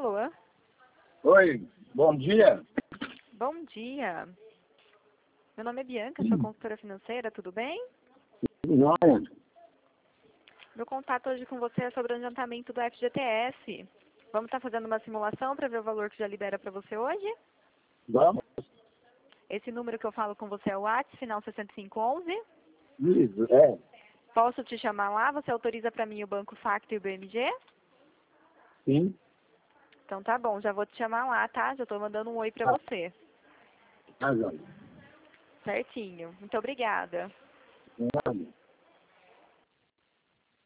Alô? Oi, bom dia. Bom dia. Meu nome é Bianca, sou consultora financeira, tudo bem? Joia. Meu contato hoje com você é sobre o adiantamento do FGTS. Vamos estar fazendo uma simulação para ver o valor que já libera para você hoje? Vamos? Esse número que eu falo com você é o WhatsApp, final 6511. Isso, é. Posso te chamar lá? Você autoriza para mim o Banco Facto e o BMG? Sim. Então tá bom, já vou te chamar lá, tá? Já estou mandando um oi para Tá, você. tá, joia. Certinho. Muito obrigada. Nada.